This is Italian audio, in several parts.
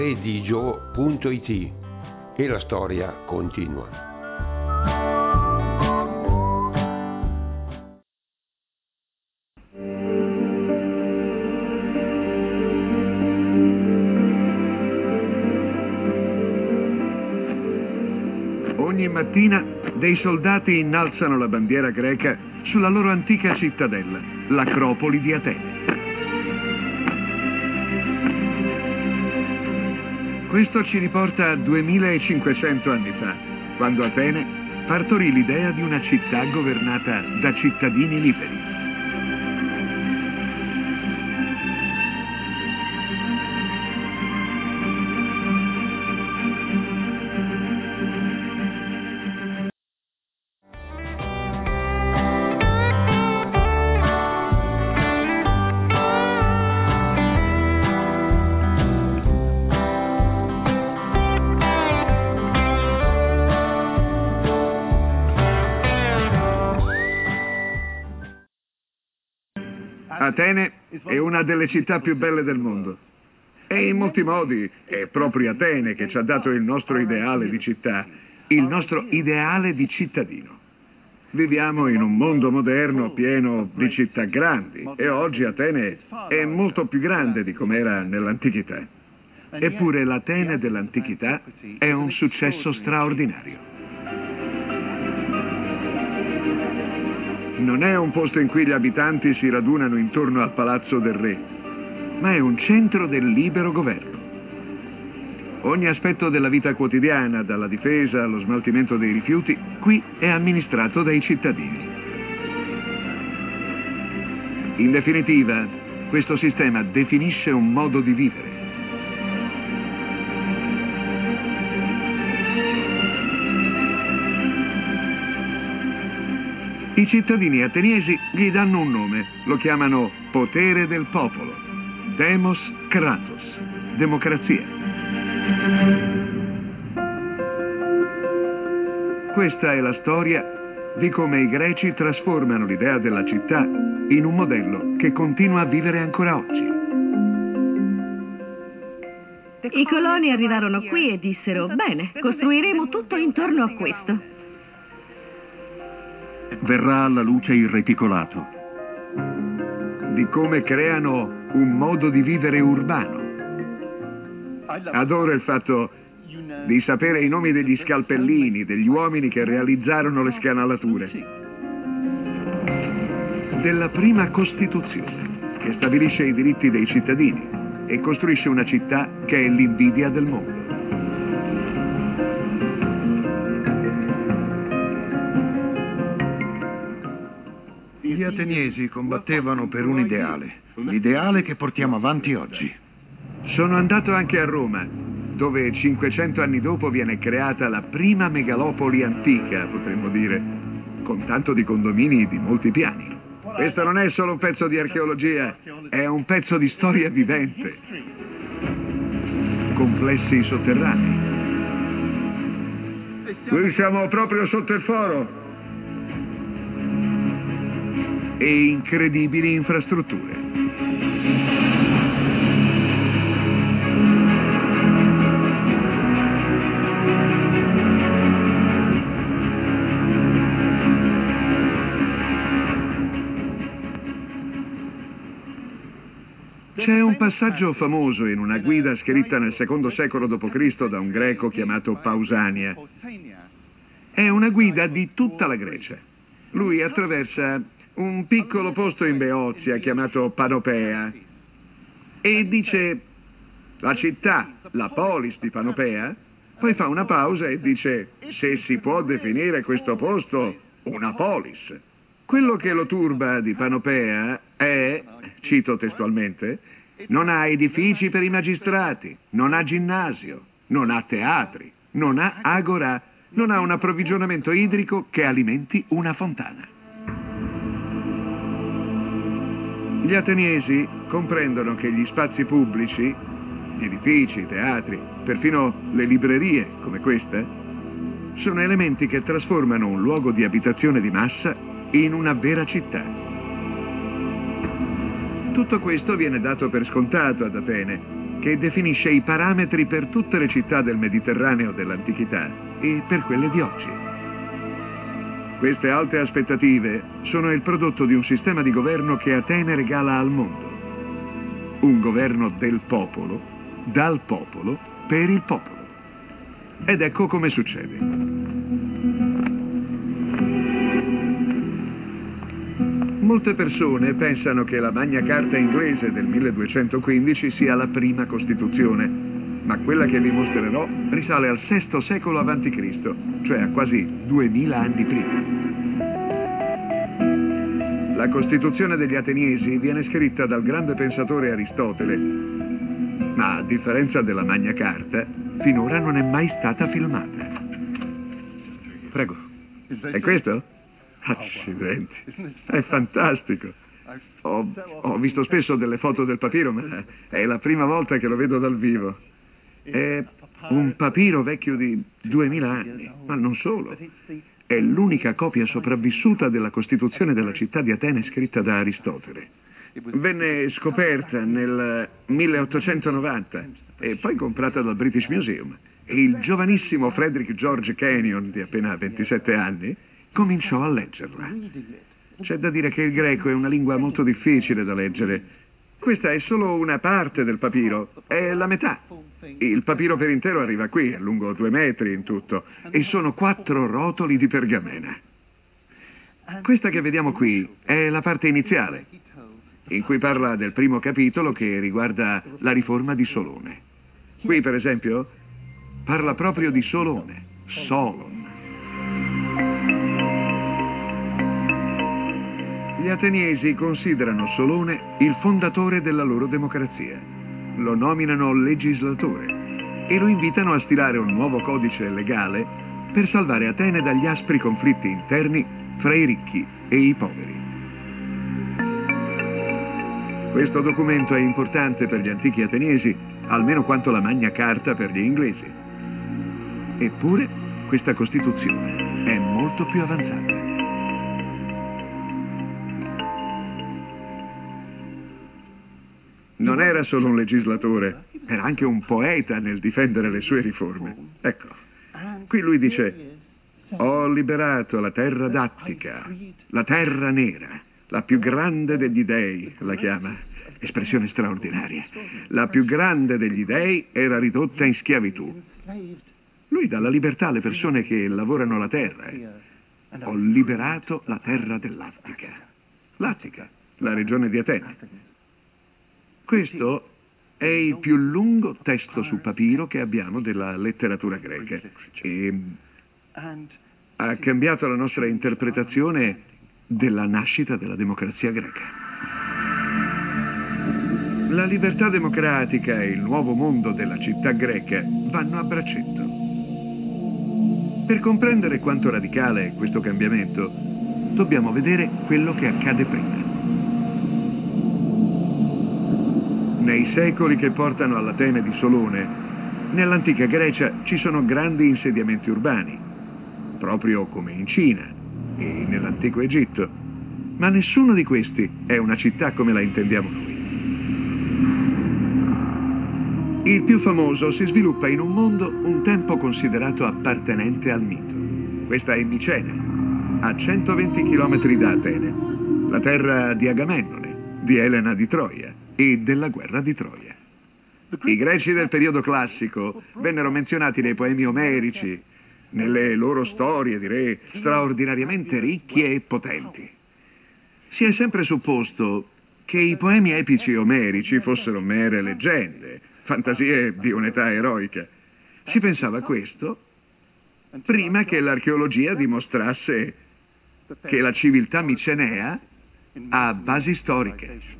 redigio.it e la storia continua. Ogni mattina dei soldati innalzano la bandiera greca sulla loro antica cittadella, l'Acropoli di Atene. Questo ci riporta a 2500 anni fa, quando Atene partorì l'idea di una città governata da cittadini liberi. Atene è una delle città più belle del mondo e in molti modi è proprio Atene che ci ha dato il nostro ideale di città, il nostro ideale di cittadino. Viviamo in un mondo moderno pieno di città grandi e oggi Atene è molto più grande di com'era nell'antichità. Eppure l'Atene dell'antichità è un successo straordinario. Non è un posto in cui gli abitanti si radunano intorno al palazzo del re, ma è un centro del libero governo. Ogni aspetto della vita quotidiana, dalla difesa allo smaltimento dei rifiuti, qui è amministrato dai cittadini. In definitiva, questo sistema definisce un modo di vivere. I cittadini ateniesi gli danno un nome, lo chiamano potere del popolo, Demos Kratos, democrazia. Questa è la storia di come i greci trasformano l'idea della città in un modello che continua a vivere ancora oggi. I coloni arrivarono qui e dissero: bene, costruiremo tutto intorno a questo. Verrà alla luce il reticolato, di come creano un modo di vivere urbano. Adoro il fatto di sapere i nomi degli scalpellini, degli uomini che realizzarono le scanalature, della prima Costituzione, che stabilisce i diritti dei cittadini e costruisce una città che è l'invidia del mondo. Gli ateniesi combattevano per un ideale, l'ideale che portiamo avanti oggi. Sono andato anche a Roma, dove 500 anni dopo viene creata la prima megalopoli antica, potremmo dire, con tanto di condomini di molti piani. Questo non è solo un pezzo di archeologia, è un pezzo di storia vivente. Complessi sotterranei. Qui siamo proprio sotto il foro. E incredibili infrastrutture. C'è un passaggio famoso in una guida scritta nel secondo secolo d.C. da un greco chiamato Pausania. È una guida di tutta la Grecia. Lui attraversa un piccolo posto in Beozia chiamato Panopea e dice la città, la polis di Panopea, poi fa una pausa e dice se si può definire questo posto una polis. Quello che lo turba di Panopea è, cito testualmente, non ha edifici per i magistrati, non ha ginnasio, non ha teatri, non ha agorà, non ha un approvvigionamento idrico che alimenti una fontana. Gli ateniesi comprendono che gli spazi pubblici, gli edifici, i teatri, perfino le librerie come questa, sono elementi che trasformano un luogo di abitazione di massa in una vera città. Tutto questo viene dato per scontato ad Atene che definisce i parametri per tutte le città del Mediterraneo dell'antichità e per quelle di oggi. Queste alte aspettative sono il prodotto di un sistema di governo che Atene regala al mondo. Un governo del popolo, dal popolo, per il popolo. Ed ecco come succede. Molte persone pensano che la Magna Carta inglese del 1215 sia la prima Costituzione, ma quella che vi mostrerò risale al VI secolo a.C., cioè a quasi 2000 anni prima. La Costituzione degli Ateniesi viene scritta dal grande pensatore Aristotele, ma a differenza della Magna Carta, finora non è mai stata filmata. Prego. È questo? Accidenti. È fantastico. Ho visto spesso delle foto del papiro, ma è la prima volta che lo vedo dal vivo. È un papiro vecchio di 2000 anni, ma non solo. È l'unica copia sopravvissuta della Costituzione della città di Atene scritta da Aristotele. Venne scoperta nel 1890 e poi comprata dal British Museum. E il giovanissimo Frederick George Kenyon, di appena 27 anni, cominciò a leggerla. C'è da dire che il greco è una lingua molto difficile da leggere. Questa è solo una parte del papiro, è la metà. Il papiro per intero arriva qui, è lungo 2 metri in tutto, e sono 4 rotoli di pergamena. Questa che vediamo qui è la parte iniziale, in cui parla del primo capitolo che riguarda la riforma di Solone. Qui, per esempio, parla proprio di Solone, Solon. Gli ateniesi considerano Solone il fondatore della loro democrazia. Lo nominano legislatore e lo invitano a stilare un nuovo codice legale per salvare Atene dagli aspri conflitti interni fra i ricchi e i poveri. Questo documento è importante per gli antichi ateniesi, almeno quanto la Magna Carta per gli inglesi. Eppure, questa Costituzione è molto più avanzata. Non era solo un legislatore, era anche un poeta nel difendere le sue riforme. Ecco, qui lui dice: ho liberato la terra d'Attica, la terra nera, la più grande degli dei, la chiama. Espressione straordinaria. La più grande degli dei era ridotta in schiavitù. Lui dà la libertà alle persone che lavorano la terra. Ho liberato la terra dell'Attica. L'Attica, la regione di Atene. Questo è il più lungo testo su papiro che abbiamo della letteratura greca e ha cambiato la nostra interpretazione della nascita della democrazia greca. La libertà democratica e il nuovo mondo della città greca vanno a braccetto. Per comprendere quanto radicale è questo cambiamento, dobbiamo vedere quello che accade prima. Nei secoli che portano all'Atene di Solone, nell'antica Grecia ci sono grandi insediamenti urbani, proprio come in Cina e nell'antico Egitto, ma nessuno di questi è una città come la intendiamo noi. Il più famoso si sviluppa in un mondo un tempo considerato appartenente al mito. Questa è Micene, a 120 km da Atene, la terra di Agamennone, di Elena di Troia e della guerra di Troia. I greci del periodo classico vennero menzionati nei poemi omerici, nelle loro storie di re straordinariamente ricchi e potenti. Si è sempre supposto che i poemi epici omerici fossero mere leggende, fantasie di un'età eroica. Si pensava a questo prima che l'archeologia dimostrasse che la civiltà micenea ha basi storiche.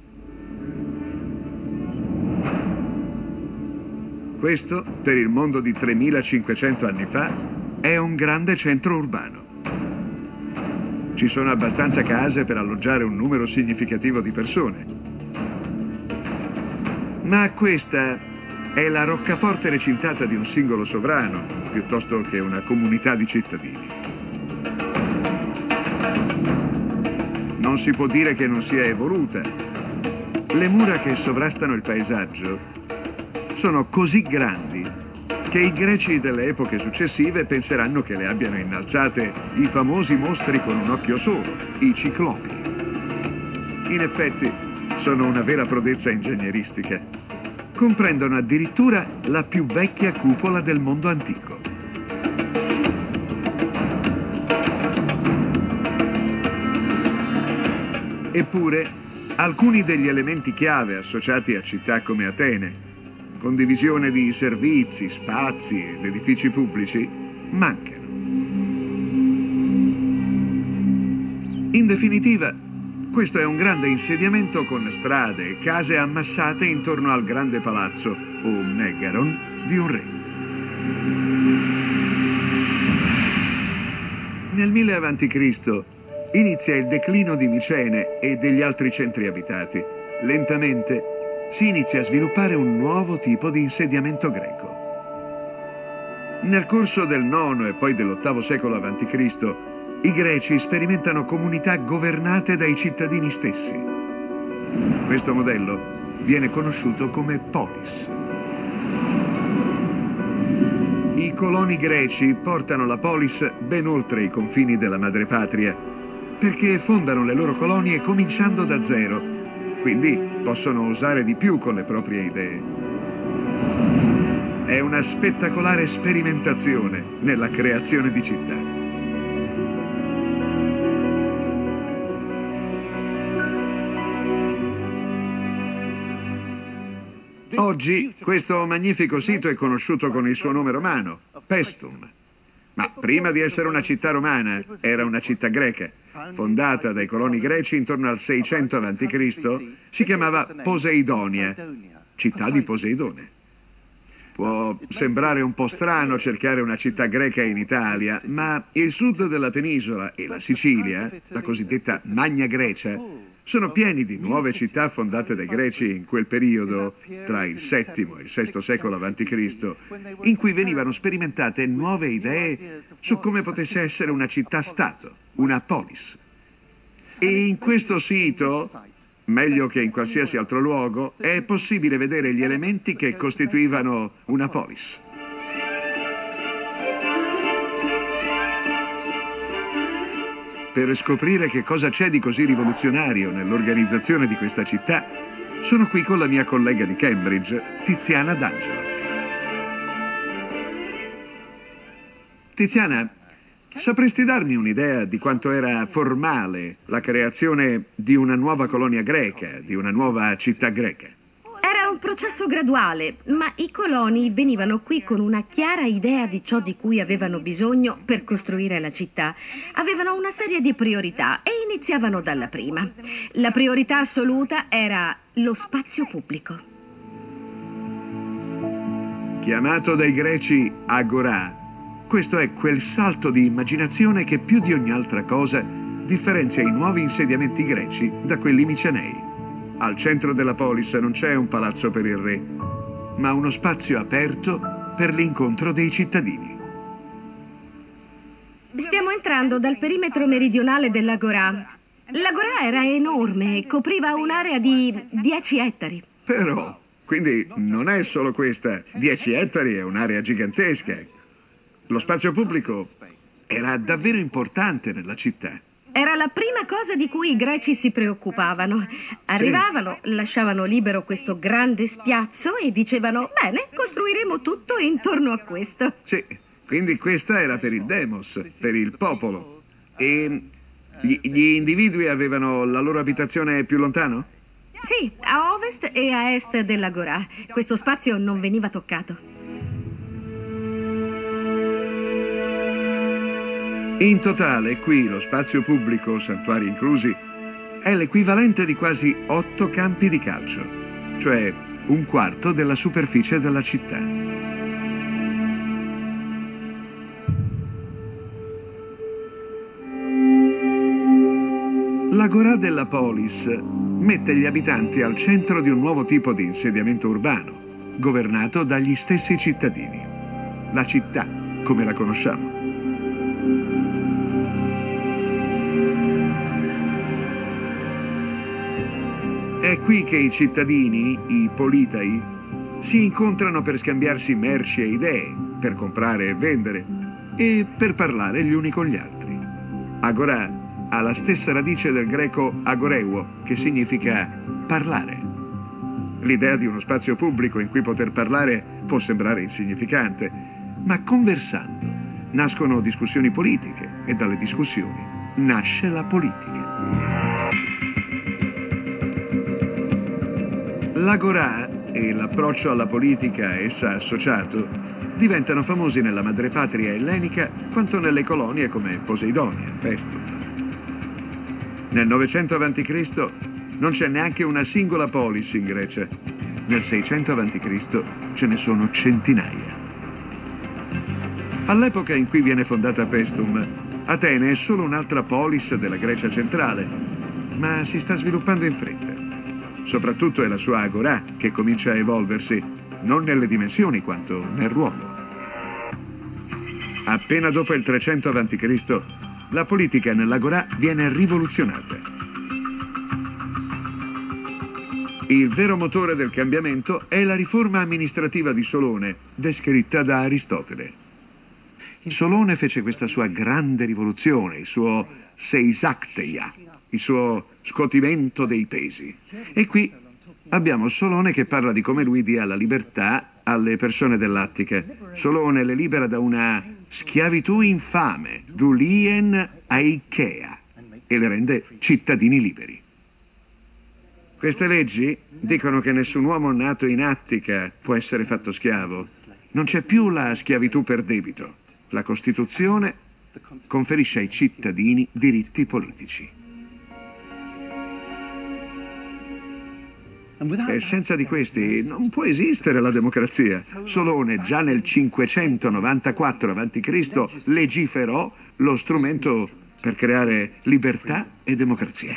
Questo, per il mondo di 3500 anni fa, è un grande centro urbano. Ci sono abbastanza case per alloggiare un numero significativo di persone. Ma questa è la roccaforte recintata di un singolo sovrano, piuttosto che una comunità di cittadini. Non si può dire che non sia evoluta. Le mura che sovrastano il paesaggio sono così grandi che i greci delle epoche successive penseranno che le abbiano innalzate i famosi mostri con un occhio solo, i ciclopi. In effetti, sono una vera prodezza ingegneristica. Comprendono addirittura la più vecchia cupola del mondo antico. Eppure, alcuni degli elementi chiave associati a città come Atene, condivisione di servizi, spazi ed edifici pubblici, mancano. In definitiva, questo è un grande insediamento con strade e case ammassate intorno al grande palazzo, o megaron, di un re. Nel 1000 a.C. inizia il declino di Micene e degli altri centri abitati. Lentamente si inizia a sviluppare un nuovo tipo di insediamento greco. Nel corso del IX e poi dell'VIII secolo a.C., i greci sperimentano comunità governate dai cittadini stessi. Questo modello viene conosciuto come polis. I coloni greci portano la polis ben oltre i confini della madrepatria, perché fondano le loro colonie cominciando da zero, quindi possono osare di più con le proprie idee. È una spettacolare sperimentazione nella creazione di città. Oggi questo magnifico sito è conosciuto con il suo nome romano, Paestum. Ma prima di essere una città romana, era una città greca. Fondata dai coloni greci intorno al 600 a.C., si chiamava Poseidonia, città di Poseidone. Può sembrare un po' strano cercare una città greca in Italia, ma il sud della penisola e la Sicilia, la cosiddetta Magna Grecia, sono pieni di nuove città fondate dai greci in quel periodo, tra il VII e il VI secolo a.C., in cui venivano sperimentate nuove idee su come potesse essere una città-stato, una polis. E in questo sito, meglio che in qualsiasi altro luogo, è possibile vedere gli elementi che costituivano una polis. Per scoprire che cosa c'è di così rivoluzionario nell'organizzazione di questa città, sono qui con la mia collega di Cambridge, Tiziana D'Angelo. Tiziana, sapresti darmi un'idea di quanto era formale la creazione di una nuova colonia greca, di una nuova città greca? Era un processo graduale, ma i coloni venivano qui con una chiara idea di ciò di cui avevano bisogno per costruire la città. Avevano una serie di priorità e iniziavano dalla prima. La priorità assoluta era lo spazio pubblico. Chiamato dai greci agorà, questo è quel salto di immaginazione che più di ogni altra cosa differenzia i nuovi insediamenti greci da quelli micenei. Al centro della polis non c'è un palazzo per il re, ma uno spazio aperto per l'incontro dei cittadini. Stiamo entrando dal perimetro meridionale dell'Agorà. L'Agorà era enorme e copriva un'area di 10 ettari. Però, quindi non è solo questa. 10 ettari è un'area gigantesca. Lo spazio pubblico era davvero importante nella città. Era la prima cosa di cui i greci si preoccupavano. Arrivavano, lasciavano libero questo grande spiazzo e dicevano: bene, costruiremo tutto intorno a questo. Sì, quindi questa era per il demos, per il popolo. E gli individui avevano la loro abitazione più lontano? Sì, a ovest e a est dell'Agorà. Questo spazio non veniva toccato. In totale, qui lo spazio pubblico, santuari inclusi, è l'equivalente di quasi 8 campi di calcio, cioè un quarto della superficie della città. L'agorà della polis mette gli abitanti al centro di un nuovo tipo di insediamento urbano, governato dagli stessi cittadini. La città, come la conosciamo. È qui che i cittadini, i politai, Si incontrano per scambiarsi merci e idee, per comprare e vendere e per parlare gli uni con gli altri. Agorà ha la stessa radice del greco agoreuo, che significa parlare. L'idea di uno spazio pubblico in cui poter parlare può sembrare insignificante, ma conversando nascono discussioni politiche e dalle discussioni nasce la politica. L'agorà e l'approccio alla politica a essa associato diventano famosi nella madrepatria ellenica quanto nelle colonie come Poseidonia, Paestum. Nel 900 a.C. non c'è neanche una singola polis in Grecia. Nel 600 a.C. ce ne sono centinaia. All'epoca in cui viene fondata Paestum, Atene è solo un'altra polis della Grecia centrale, ma si sta sviluppando in fretta. Soprattutto è la sua agorà che comincia a evolversi, non nelle dimensioni quanto nel ruolo. Appena dopo il 300 a.C., la politica nell'agorà viene rivoluzionata. Il vero motore del cambiamento è la riforma amministrativa di Solone, descritta da Aristotele. Solone fece questa sua grande rivoluzione, il suo seisakteia, il suo scuotimento dei pesi. E qui abbiamo Solone che parla di come lui dia la libertà alle persone dell'Attica. Solone le libera da una schiavitù infame, dulien aikea, e le rende cittadini liberi. Queste leggi dicono che nessun uomo nato in Attica può essere fatto schiavo. Non c'è più la schiavitù per debito. La Costituzione conferisce ai cittadini diritti politici. E senza di questi non può esistere la democrazia. Solone già nel 594 a.C. legiferò lo strumento per creare libertà e democrazia.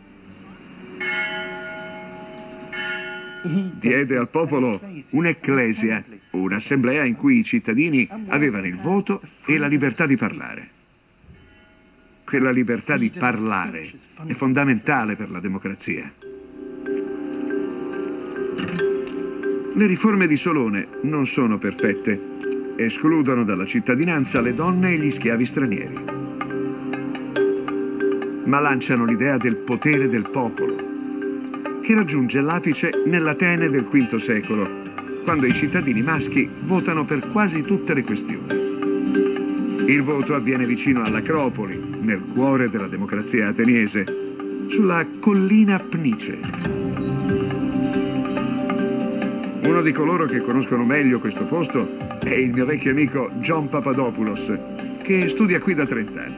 Diede al popolo un'ecclesia, un'assemblea in cui i cittadini avevano il voto e la libertà di parlare. Quella libertà di parlare è fondamentale per la democrazia. Le riforme di Solone non sono perfette. Escludono dalla cittadinanza le donne e gli schiavi stranieri. Ma lanciano l'idea del potere del popolo, che raggiunge l'apice nell'Atene del V secolo, quando i cittadini maschi votano per quasi tutte le questioni. Il voto avviene vicino all'Acropoli, nel cuore della democrazia ateniese, sulla collina Pnice. Uno di coloro che conoscono meglio questo posto è il mio vecchio amico John Papadopoulos, che studia qui da 30 anni.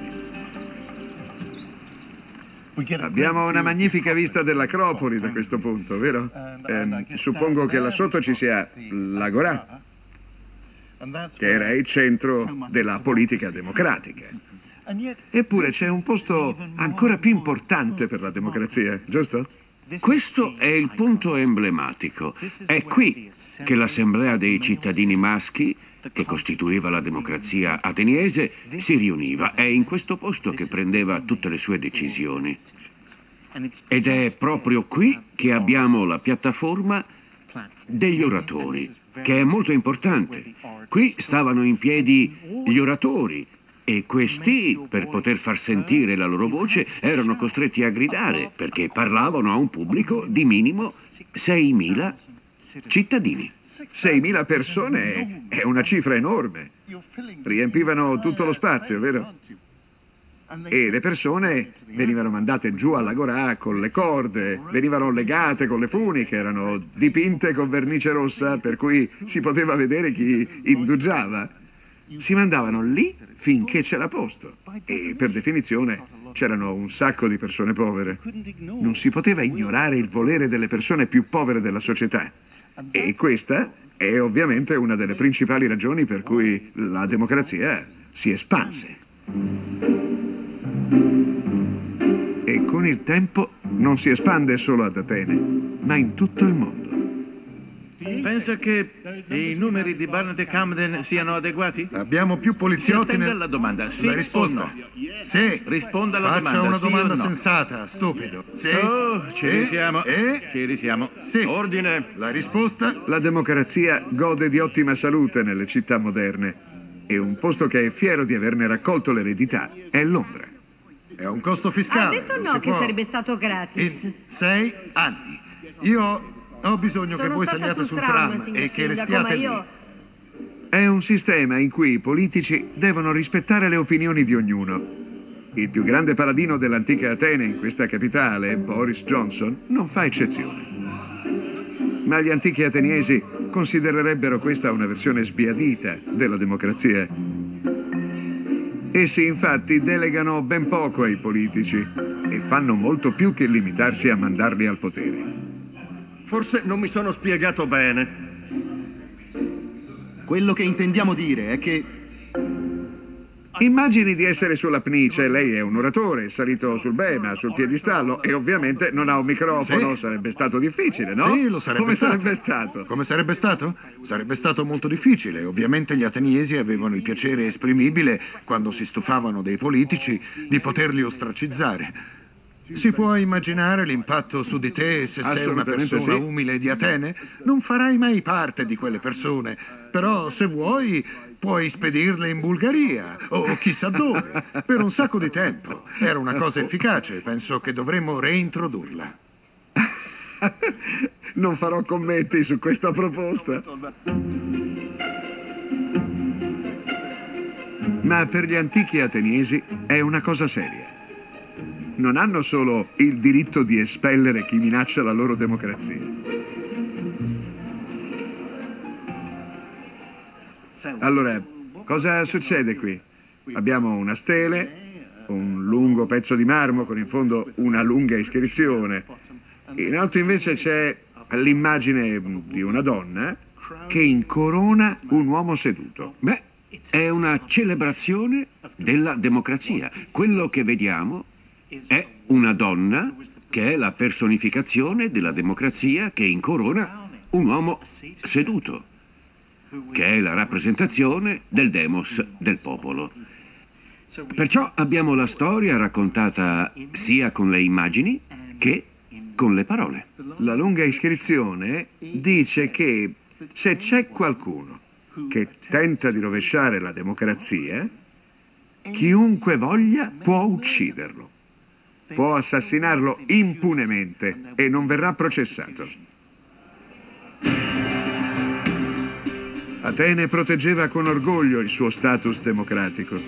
Abbiamo una magnifica vista dell'Acropoli da questo punto, vero? Suppongo che là sotto ci sia l'Agorà, che era il centro della politica democratica. Eppure c'è un posto ancora più importante per la democrazia, giusto? Questo è il punto emblematico. È qui che l'assemblea dei cittadini maschi, che costituiva la democrazia ateniese, si riuniva. È in questo posto che prendeva tutte le sue decisioni. Ed è proprio qui che abbiamo la piattaforma degli oratori, che è molto importante. Qui stavano in piedi gli oratori, e questi, per poter far sentire la loro voce, erano costretti a gridare, perché parlavano a un pubblico di minimo 6.000 cittadini. 6.000 persone è una cifra enorme. Riempivano tutto lo spazio, vero? E le persone venivano mandate giù all'Agorà con le corde, venivano legate con le funi che erano dipinte con vernice rossa, per cui si poteva vedere chi indugiava. Si mandavano lì finché c'era posto, e per definizione c'erano un sacco di persone povere. Non si poteva ignorare il volere delle persone più povere della società, e questa è ovviamente una delle principali ragioni per cui la democrazia si espanse. E con il tempo non si espande solo ad Atene, ma in tutto il mondo. Pensa che i numeri di Barnett e Camden siano adeguati? Abbiamo più Si poliziotti attende alla domanda, sì La o risposta? no? Sì. Risponda alla Faccia domanda, una sì o domanda no? sensata, stupido. Sì. Oh, ci risiamo. Ci risiamo. Sì. Ordine. La risposta? La democrazia gode di ottima salute nelle città moderne e un posto che è fiero di averne raccolto l'eredità è Londra. È un costo Ha fiscale. detto non no si che può. sarebbe stato gratis. In 6 anni. Io ho bisogno che Sono voi stata saliate sul sul tram, tram signor e che sindaco, restiate ma lì. io... È un sistema in cui i politici devono rispettare le opinioni di ognuno. Il più grande paladino dell'antica Atene in questa capitale, Boris Johnson, non fa eccezione. Ma gli antichi ateniesi considererebbero questa una versione sbiadita della democrazia. Essi infatti delegano ben poco ai politici e fanno molto più che limitarsi a mandarli al potere. Forse non mi sono spiegato bene. Quello che intendiamo dire è che Immagini di essere sulla Pnice, lei è un oratore, è salito sul Bema, sul piedistallo e ovviamente non ha un microfono, Sì. sarebbe stato difficile, no? Sì, lo sarebbe Come stato. sarebbe stato? Come sarebbe stato? Sarebbe stato molto difficile. Ovviamente gli ateniesi avevano il piacere esprimibile, quando si stufavano dei politici, di poterli ostracizzare. Si può immaginare l'impatto su di te se sei una Assolutamente persona sì. umile di Atene? Non farai mai parte di quelle persone, però se vuoi puoi spedirle in Bulgaria o chissà dove, per un sacco di tempo. Era una cosa efficace, penso che dovremmo reintrodurla. Non farò commenti su questa proposta. Ma per gli antichi ateniesi è una cosa seria. Non hanno solo il diritto di espellere chi minaccia la loro democrazia. Allora, cosa succede qui? Abbiamo una stele, un lungo pezzo di marmo con in fondo una lunga iscrizione. In alto invece c'è l'immagine di una donna che incorona un uomo seduto. Beh, è una celebrazione della democrazia. Quello che vediamo è una donna che è la personificazione della democrazia che incorona un uomo seduto, che è la rappresentazione del demos del popolo. Perciò abbiamo la storia raccontata sia con le immagini che con le parole. La lunga iscrizione dice che se c'è qualcuno che tenta di rovesciare la democrazia, chiunque voglia può ucciderlo. Può assassinarlo impunemente e non verrà processato. Atene proteggeva con orgoglio il suo status democratico.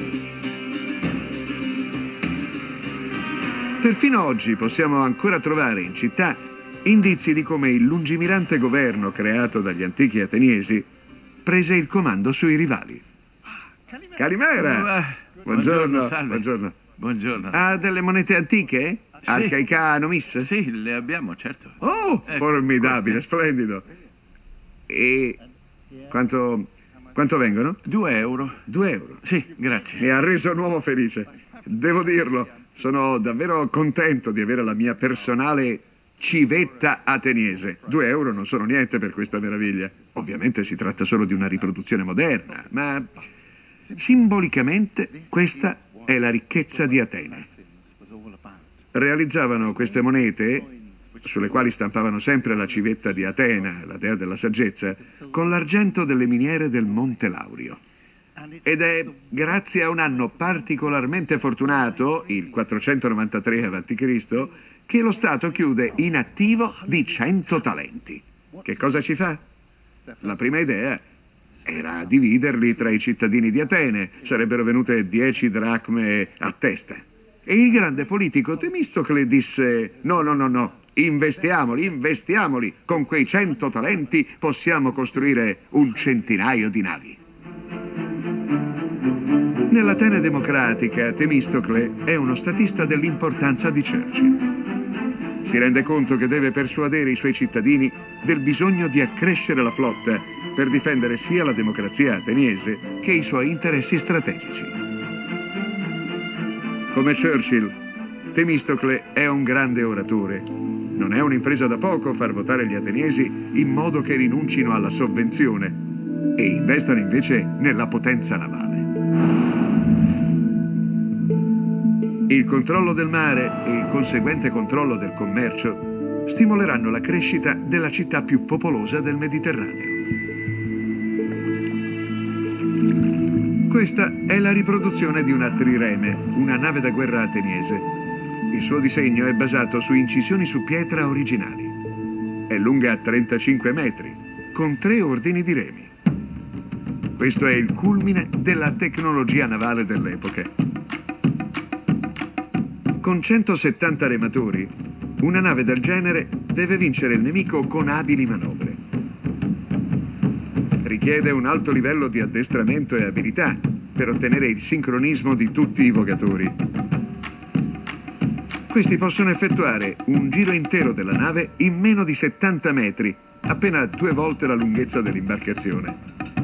Perfino oggi possiamo ancora trovare in città indizi di come il lungimirante governo creato dagli antichi ateniesi prese il comando sui rivali. Calimera! Buongiorno, salve. buongiorno. Buongiorno. Ha delle monete antiche? Sì. Arcaica Anomis? Sì, le abbiamo, certo. Oh, Ecco, formidabile, splendido. E quanto vengono? 2 euro. 2 euro. Sì, grazie. Mi ha reso un uomo felice. Devo dirlo, sono davvero contento di avere la mia personale civetta ateniese. 2 euro non sono niente per questa meraviglia. Ovviamente si tratta solo di una riproduzione moderna, ma simbolicamente questa è la ricchezza di Atene. Realizzavano queste monete, sulle quali stampavano sempre la civetta di Atena, la dea della saggezza, con l'argento delle miniere del Monte Laurio. Ed è grazie a un anno particolarmente fortunato, il 493 a.C., che lo Stato chiude in attivo di 100 talenti. Che cosa ci fa? La prima idea era dividerli tra i cittadini di Atene, sarebbero venute 10 dracme a testa. E il grande politico Temistocle disse: no, investiamoli, con quei 100 talenti possiamo costruire un centinaio di navi. Nell'Atene democratica, Temistocle è uno statista dell'importanza di Churchill. Si rende conto che deve persuadere i suoi cittadini del bisogno di accrescere la flotta per difendere sia la democrazia ateniese che i suoi interessi strategici. Come Churchill, Temistocle è un grande oratore Non è un'impresa da poco far votare gli ateniesi in modo che rinuncino alla sovvenzione e investano invece nella potenza navale. Il controllo del mare e il conseguente controllo del commercio stimoleranno la crescita della città più popolosa del Mediterraneo. Questa è la riproduzione di una trireme, una nave da guerra ateniese. Il suo disegno è basato su incisioni su pietra originali. È lunga 35 metri, con 3 ordini di remi. Questo è il culmine della tecnologia navale dell'epoca. Con 170 rematori, una nave del genere deve vincere il nemico con abili manovre. Richiede un alto livello di addestramento e abilità per ottenere il sincronismo di tutti i vogatori. Questi possono effettuare un giro intero della nave in meno di 70 metri, appena 2 volte la lunghezza dell'imbarcazione.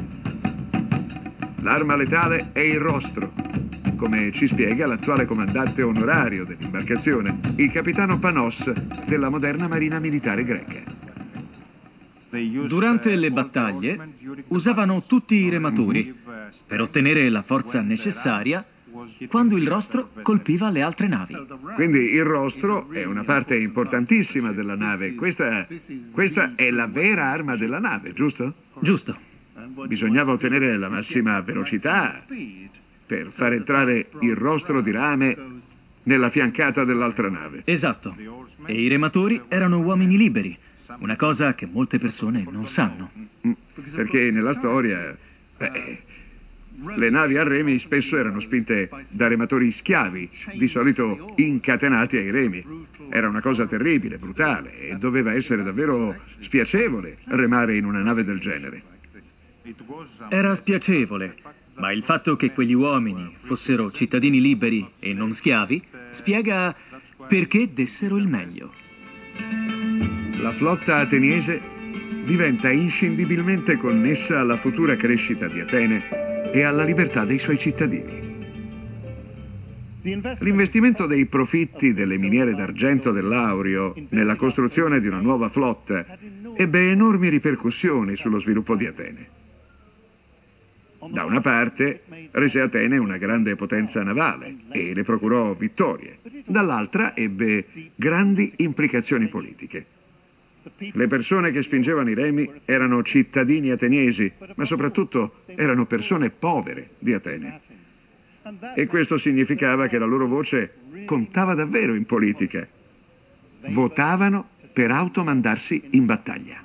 L'arma letale è il rostro, come ci spiega l'attuale comandante onorario dell'imbarcazione, il capitano Panos della moderna marina militare greca. Durante le battaglie usavano tutti i rematori per ottenere la forza necessaria quando il rostro colpiva le altre navi. Quindi il rostro è una parte importantissima della nave. Questa è la vera arma della nave, giusto? Giusto. Bisognava ottenere la massima velocità per far entrare il rostro di rame nella fiancata dell'altra nave. Esatto. E i rematori erano uomini liberi, una cosa che molte persone non sanno. Perché nella storia le navi a remi spesso erano spinte da rematori schiavi, di solito incatenati ai remi. Era una cosa terribile, brutale, e doveva essere davvero spiacevole remare in una nave del genere. Era spiacevole, ma il fatto che quegli uomini fossero cittadini liberi e non schiavi spiega perché dessero il meglio. La flotta ateniese diventa inscindibilmente connessa alla futura crescita di Atene e alla libertà dei suoi cittadini. L'investimento dei profitti delle miniere d'argento dell'Aurio nella costruzione di una nuova flotta ebbe enormi ripercussioni sullo sviluppo di Atene. Da una parte rese Atene una grande potenza navale e le procurò vittorie, dall'altra ebbe grandi implicazioni politiche. Le persone che spingevano i remi erano cittadini ateniesi, ma soprattutto erano persone povere di Atene. E questo significava che la loro voce contava davvero in politica. Votavano per automandarsi in battaglia.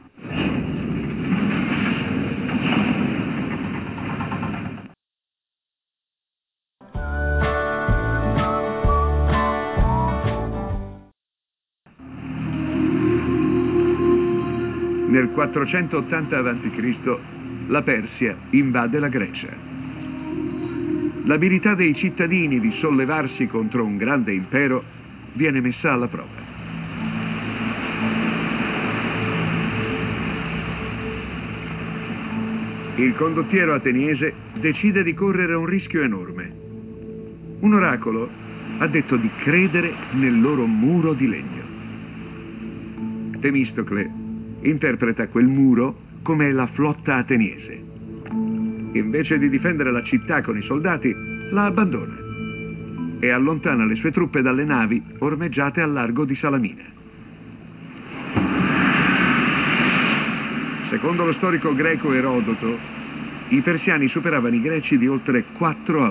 Nel 480 a.C. la Persia invade la Grecia. L'abilità dei cittadini di sollevarsi contro un grande impero viene messa alla prova. Il condottiero ateniese decide di correre un rischio enorme. Un oracolo ha detto di credere nel loro muro di legno. Temistocle interpreta quel muro come la flotta ateniese. Invece di difendere la città con i soldati, la abbandona e allontana le sue truppe dalle navi ormeggiate al largo di Salamina. Secondo lo storico greco Erodoto, i persiani superavano i greci di oltre 4-1.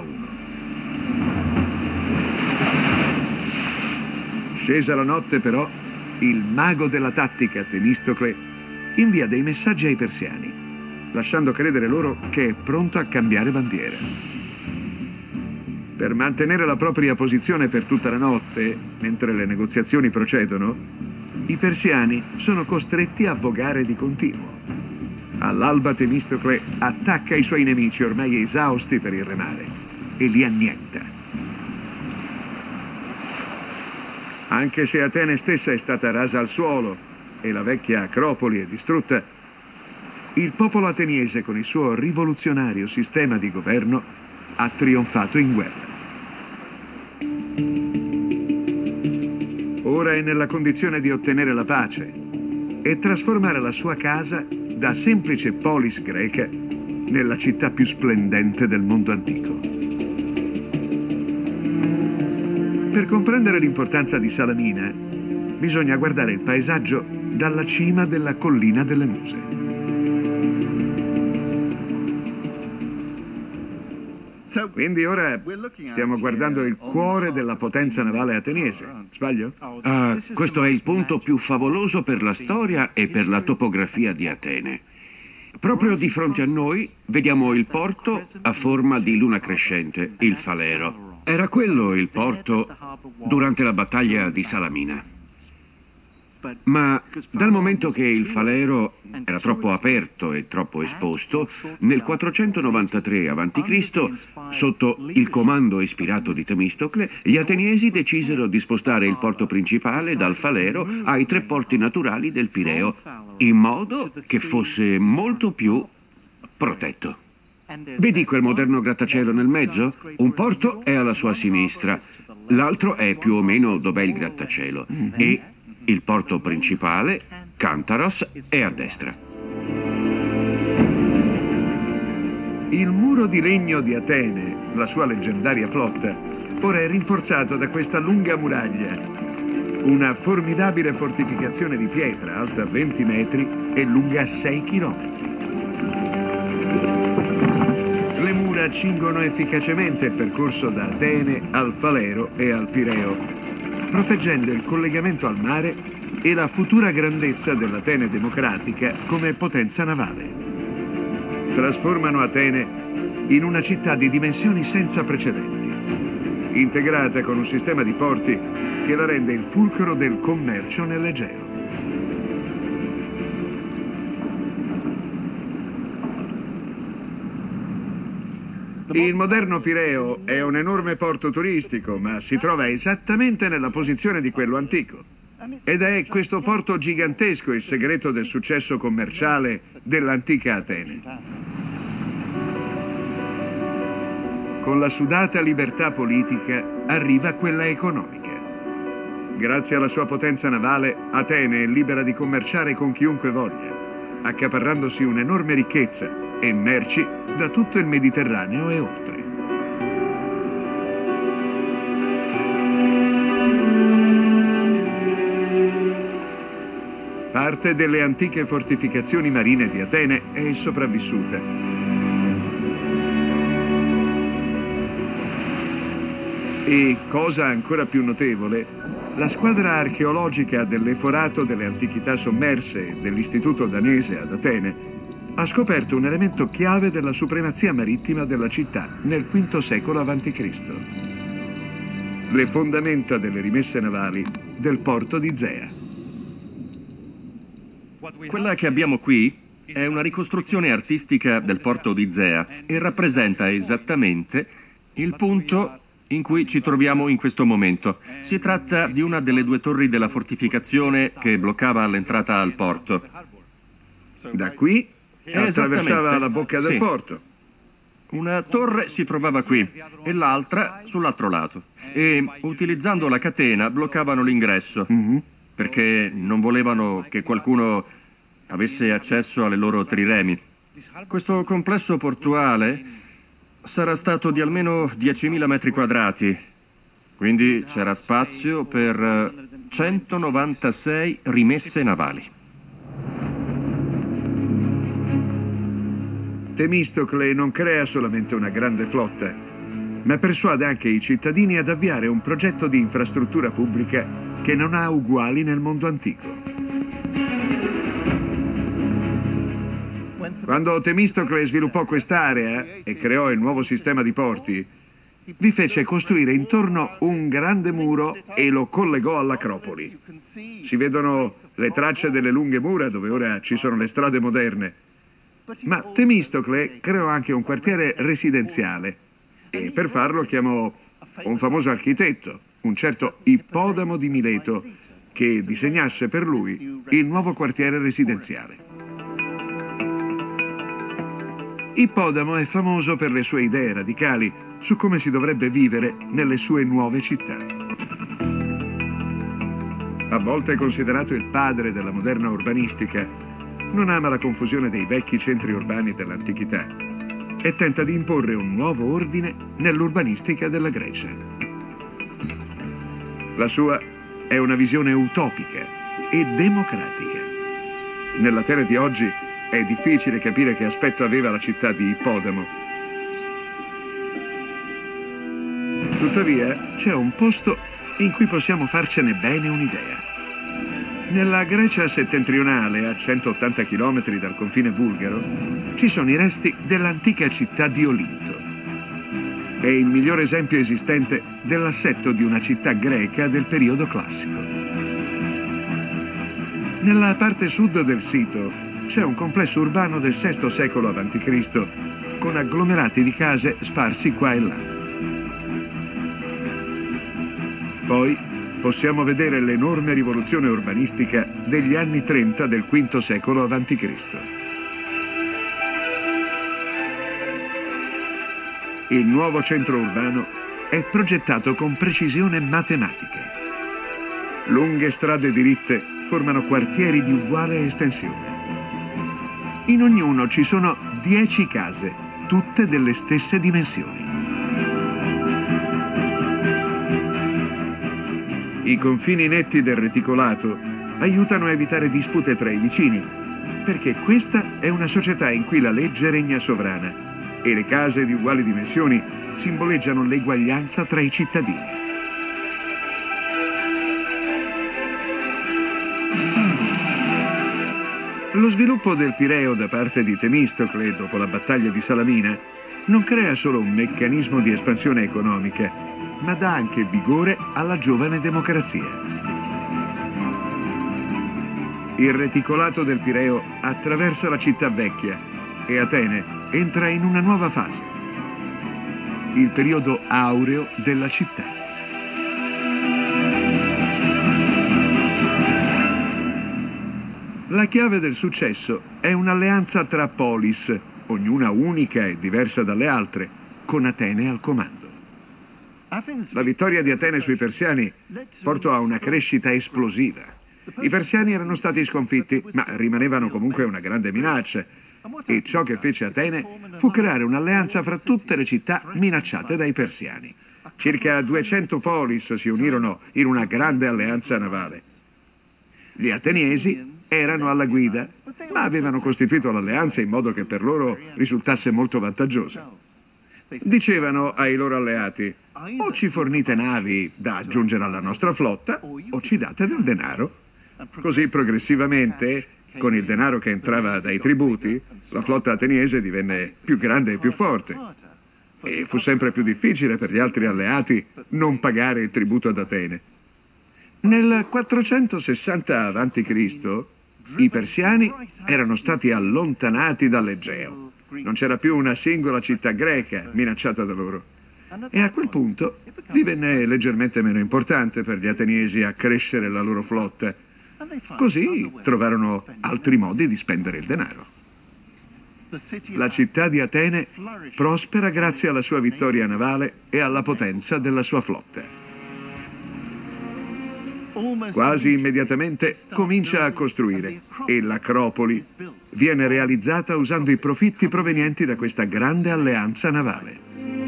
Scesa la notte, però, il mago della tattica, Temistocle, invia dei messaggi ai persiani, lasciando credere loro che è pronto a cambiare bandiera. Per mantenere la propria posizione per tutta la notte, mentre le negoziazioni procedono, i persiani sono costretti a vogare di continuo. All'alba Temistocle attacca i suoi nemici ormai esausti per il remare e li annienta. Anche se Atene stessa è stata rasa al suolo e la vecchia Acropoli è distrutta, il popolo ateniese con il suo rivoluzionario sistema di governo ha trionfato in guerra. ora è nella condizione di ottenere la pace e trasformare la sua casa da semplice polis greca nella città più splendente del mondo antico. Per comprendere l'importanza di Salamina, bisogna guardare il paesaggio dalla cima della collina delle Muse. Quindi ora stiamo guardando il cuore della potenza navale ateniese, sbaglio? Questo è il punto più favoloso per la storia e per la topografia di Atene. Proprio di fronte a noi vediamo il porto a forma di luna crescente, il Falero. Era quello il porto durante la battaglia di Salamina. Ma dal momento che il Falero era troppo aperto e troppo esposto, nel 493 a.C., sotto il comando ispirato di Temistocle, gli ateniesi decisero di spostare il porto principale dal Falero ai 3 porti naturali del Pireo, in modo che fosse molto più protetto. Vedi quel moderno grattacielo nel mezzo? Un porto è alla sua sinistra, l'altro è più o meno dov'è il grattacielo e il porto principale, Kantaros, è a destra. Il muro di legno di Atene, la sua leggendaria flotta, ora è rinforzato da questa lunga muraglia, una formidabile fortificazione di pietra alta 20 metri e lunga 6 chilometri. Le mura cingono efficacemente il percorso da Atene al Falero e al Pireo, proteggendo il collegamento al mare e la futura grandezza dell'Atene democratica come potenza navale. Trasformano Atene in una città di dimensioni senza precedenti, integrata con un sistema di porti che la rende il fulcro del commercio nell'Egeo. Il moderno Pireo è un enorme porto turistico, ma si trova esattamente nella posizione di quello antico. Ed è questo porto gigantesco il segreto del successo commerciale dell'antica Atene. Con la sudata libertà politica arriva quella economica. Grazie alla sua potenza navale, Atene è libera di commerciare con chiunque voglia, accaparrandosi un'enorme ricchezza e merci da tutto il Mediterraneo e oltre. Parte delle antiche fortificazioni marine di Atene è sopravvissuta. E, cosa ancora più notevole, la squadra archeologica dell'Eforato delle Antichità Sommerse dell'Istituto Danese ad Atene ha scoperto un elemento chiave della supremazia marittima della città nel V secolo a.C. Le fondamenta delle rimesse navali del porto di Zea. Quella che abbiamo qui è una ricostruzione artistica del porto di Zea e rappresenta esattamente il punto in cui ci troviamo in questo momento. Si tratta di una delle 2 torri della fortificazione che bloccava l'entrata al porto. Da qui attraversava la bocca del porto. Una torre si trovava qui e l'altra sull'altro lato. E utilizzando la catena bloccavano l'ingresso perché non volevano che qualcuno avesse accesso alle loro triremi. Questo complesso portuale sarà stato di almeno 10.000 metri quadrati, quindi c'era spazio per 196 rimesse navali. Temistocle non crea solamente una grande flotta, ma persuade anche i cittadini ad avviare un progetto di infrastruttura pubblica che non ha uguali nel mondo antico. Quando Temistocle sviluppò quest'area e creò il nuovo sistema di porti, vi fece costruire intorno un grande muro e lo collegò all'Acropoli. Si vedono le tracce delle lunghe mura dove ora ci sono le strade moderne. Ma Temistocle creò anche un quartiere residenziale e per farlo chiamò un famoso architetto, un certo Ippodamo di Mileto, che disegnasse per lui il nuovo quartiere residenziale. Ippodamo è famoso per le sue idee radicali su come si dovrebbe vivere nelle sue nuove città. a volte considerato il padre della moderna urbanistica, non ama la confusione dei vecchi centri urbani dell'antichità e tenta di imporre un nuovo ordine nell'urbanistica della Grecia. La sua è una visione utopica e democratica. Nell'Atene di oggi è difficile capire che aspetto aveva la città di Ippodamo. Tuttavia, c'è un posto in cui possiamo farcene bene un'idea. Nella Grecia settentrionale, a 180 km dal confine bulgaro, ci sono i resti dell'antica città di Olinto. È il miglior esempio esistente dell'assetto di una città greca del periodo classico. Nella parte sud del sito c'è un complesso urbano del VI secolo a.C. con agglomerati di case sparsi qua e là. Poi possiamo vedere l'enorme rivoluzione urbanistica degli anni 30 del V secolo a.C. Il nuovo centro urbano è progettato con precisione matematica. Lunghe strade diritte formano quartieri di uguale estensione. In ognuno ci sono 10 case, tutte delle stesse dimensioni. I confini netti del reticolato aiutano a evitare dispute tra i vicini, perché questa è una società in cui la legge regna sovrana e le case di uguali dimensioni simboleggiano l'eguaglianza tra i cittadini. Lo sviluppo del Pireo da parte di Temistocle dopo la battaglia di Salamina non crea solo un meccanismo di espansione economica, ma dà anche vigore alla giovane democrazia. Il reticolato del Pireo attraversa la città vecchia e Atene entra in una nuova fase, il periodo aureo della città. La chiave del successo è un'alleanza tra polis, ognuna unica e diversa dalle altre, con Atene al comando. La vittoria di Atene sui persiani portò a una crescita esplosiva. I persiani erano stati sconfitti, ma rimanevano comunque una grande minaccia. E ciò che fece Atene fu creare un'alleanza fra tutte le città minacciate dai persiani. Circa 200 polis si unirono in una grande alleanza navale. Gli ateniesi erano alla guida, ma avevano costituito l'alleanza in modo che per loro risultasse molto vantaggiosa. Dicevano ai loro alleati: o ci fornite navi da aggiungere alla nostra flotta, o ci date del denaro. Così progressivamente, con il denaro che entrava dai tributi, la flotta ateniese divenne più grande e più forte. E fu sempre più difficile per gli altri alleati non pagare il tributo ad Atene. Nel 460 a.C. i persiani erano stati allontanati dall'Egeo. Non c'era più una singola città greca minacciata da loro. E a quel punto divenne leggermente meno importante per gli ateniesi accrescere la loro flotta. Così trovarono altri modi di spendere il denaro. La città di Atene prospera grazie alla sua vittoria navale e alla potenza della sua flotta. Quasi immediatamente comincia a costruire e l'Acropoli viene realizzata usando i profitti provenienti da questa grande alleanza navale.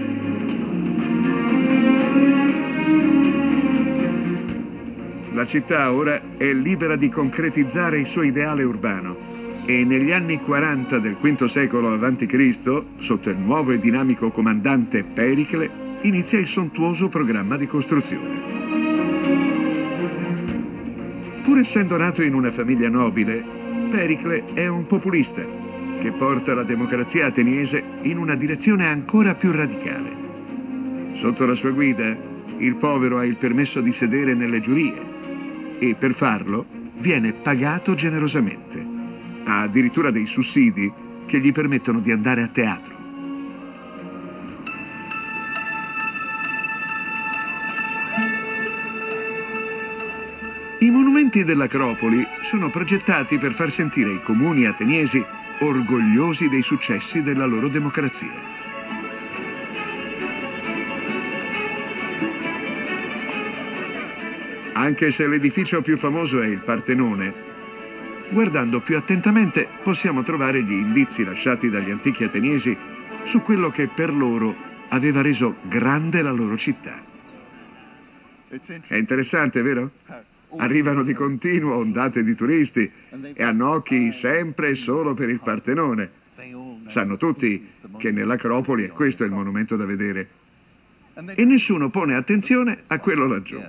La città ora è libera di concretizzare il suo ideale urbano e negli anni 40 del V secolo a.C., sotto il nuovo e dinamico comandante Pericle, inizia il sontuoso programma di costruzione. Pur essendo nato in una famiglia nobile, Pericle è un populista che porta la democrazia ateniese in una direzione ancora più radicale. Sotto la sua guida, il povero ha il permesso di sedere nelle giurie e per farlo viene pagato generosamente. Ha addirittura dei sussidi che gli permettono di andare a teatro. I monumenti dell'Acropoli sono progettati per far sentire i comuni ateniesi orgogliosi dei successi della loro democrazia. Anche se l'edificio più famoso è il Partenone, guardando più attentamente possiamo trovare gli indizi lasciati dagli antichi ateniesi su quello che per loro aveva reso grande la loro città. È interessante, vero? Arrivano di continuo ondate di turisti e hanno occhi sempre e solo per il Partenone. Sanno tutti che nell'Acropoli è questo il monumento da vedere. E nessuno pone attenzione a quello laggiù.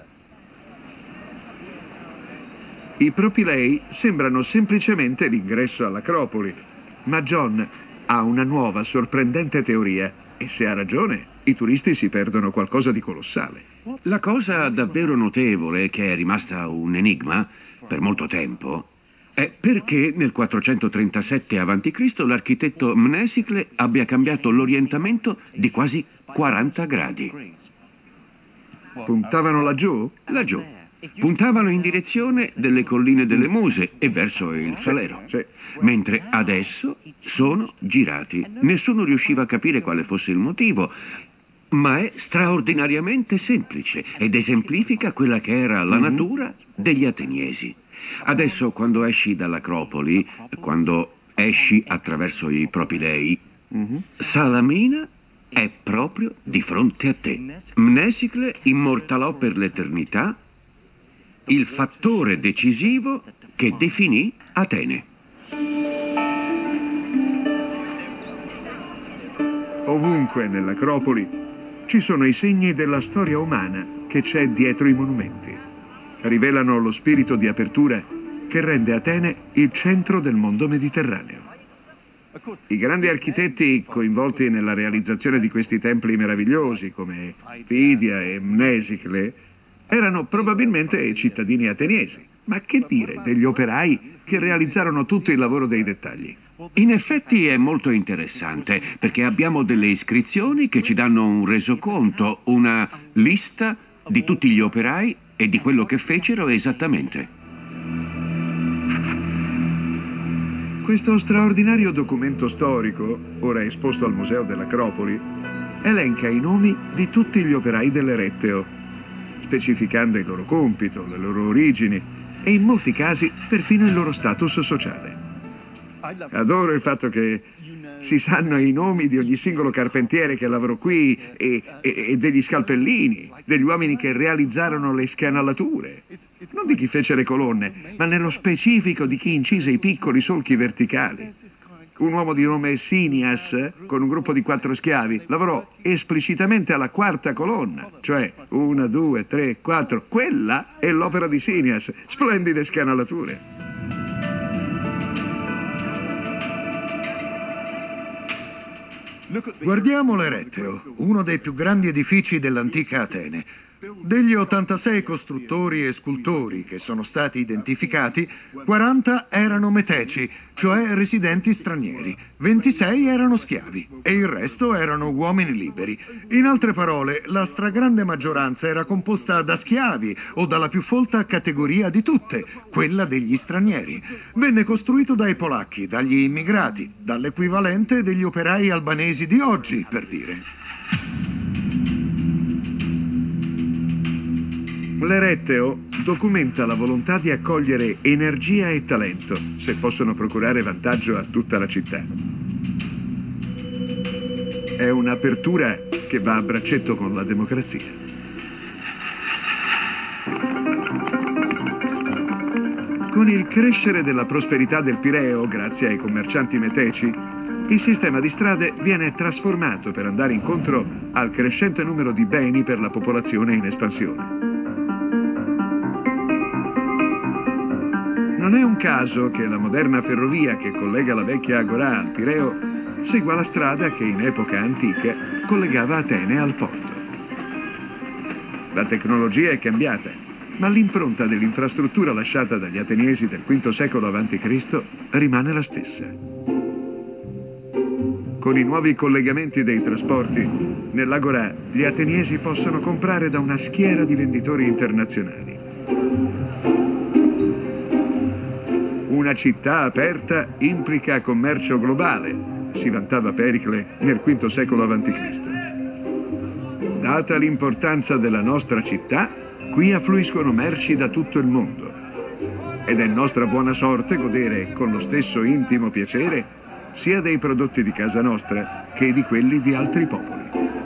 I propilei sembrano semplicemente l'ingresso all'Acropoli, ma John ha una nuova, sorprendente teoria e se ha ragione, i turisti si perdono qualcosa di colossale. La cosa davvero notevole, che è rimasta un enigma per molto tempo, è perché nel 437 a.C. l'architetto Mnesicle abbia cambiato l'orientamento di quasi 40 gradi. Puntavano laggiù? Laggiù. Puntavano in direzione delle colline delle Muse e verso il Salero. Sì. Mentre adesso sono girati. Nessuno riusciva a capire quale fosse il motivo, ma è straordinariamente semplice ed esemplifica quella che era la natura degli ateniesi. Adesso, quando esci dall'Acropoli, quando esci attraverso i propilei, Salamina è proprio di fronte a te. Mnesicle immortalò per l'eternità il fattore decisivo che definì Atene. Ovunque nell'Acropoli ci sono i segni della storia umana che c'è dietro i monumenti. Rivelano lo spirito di apertura che rende Atene il centro del mondo mediterraneo. I grandi architetti coinvolti nella realizzazione di questi templi meravigliosi, come Fidia e Mnesicle, erano probabilmente cittadini ateniesi. Ma che dire degli operai che realizzarono tutto il lavoro dei dettagli? In effetti è molto interessante, perché abbiamo delle iscrizioni che ci danno un resoconto, una lista di tutti gli operai e di quello che fecero esattamente. Questo straordinario documento storico, ora esposto al Museo dell'Acropoli, elenca i nomi di tutti gli operai dell'Eretteo, specificando il loro compito, le loro origini e in molti casi perfino il loro status sociale. Adoro il fatto che si sanno i nomi di ogni singolo carpentiere che lavorò qui e degli scalpellini, degli uomini che realizzarono le scanalature, non di chi fece le colonne, ma nello specifico di chi incise i piccoli solchi verticali. Un uomo di nome Sinias, con un gruppo di 4 schiavi, lavorò esplicitamente alla 4ª colonna, cioè 1, 2, 3, 4. Quella è l'opera di Sinias. Splendide scanalature. Guardiamo l'Eretteo, uno dei più grandi edifici dell'antica Atene. Degli 86 costruttori e scultori che sono stati identificati, 40 erano meteci, cioè residenti stranieri, 26 erano schiavi e il resto erano uomini liberi. In altre parole, la stragrande maggioranza era composta da schiavi o dalla più folta categoria di tutte, quella degli stranieri. Venne costruito dai polacchi, dagli immigrati, dall'equivalente degli operai albanesi di oggi, per dire. L'Eretteo documenta la volontà di accogliere energia e talento, se possono procurare vantaggio a tutta la città. È un'apertura che va a braccetto con la democrazia. Con il crescere della prosperità del Pireo, grazie ai commercianti meteci, il sistema di strade viene trasformato per andare incontro al crescente numero di beni per la popolazione in espansione. Non è un caso che la moderna ferrovia che collega la vecchia Agorà al Pireo segua la strada che in epoca antica collegava Atene al porto. La tecnologia è cambiata, ma l'impronta dell'infrastruttura lasciata dagli ateniesi del V secolo a.C. rimane la stessa. Con i nuovi collegamenti dei trasporti, nell'Agorà gli ateniesi possono comprare da una schiera di venditori internazionali. Una città aperta implica commercio globale, si vantava Pericle nel V secolo a.C. Data l'importanza della nostra città, Qui affluiscono merci da tutto il mondo ed è nostra buona sorte godere con lo stesso intimo piacere sia dei prodotti di casa nostra che di quelli di altri popoli.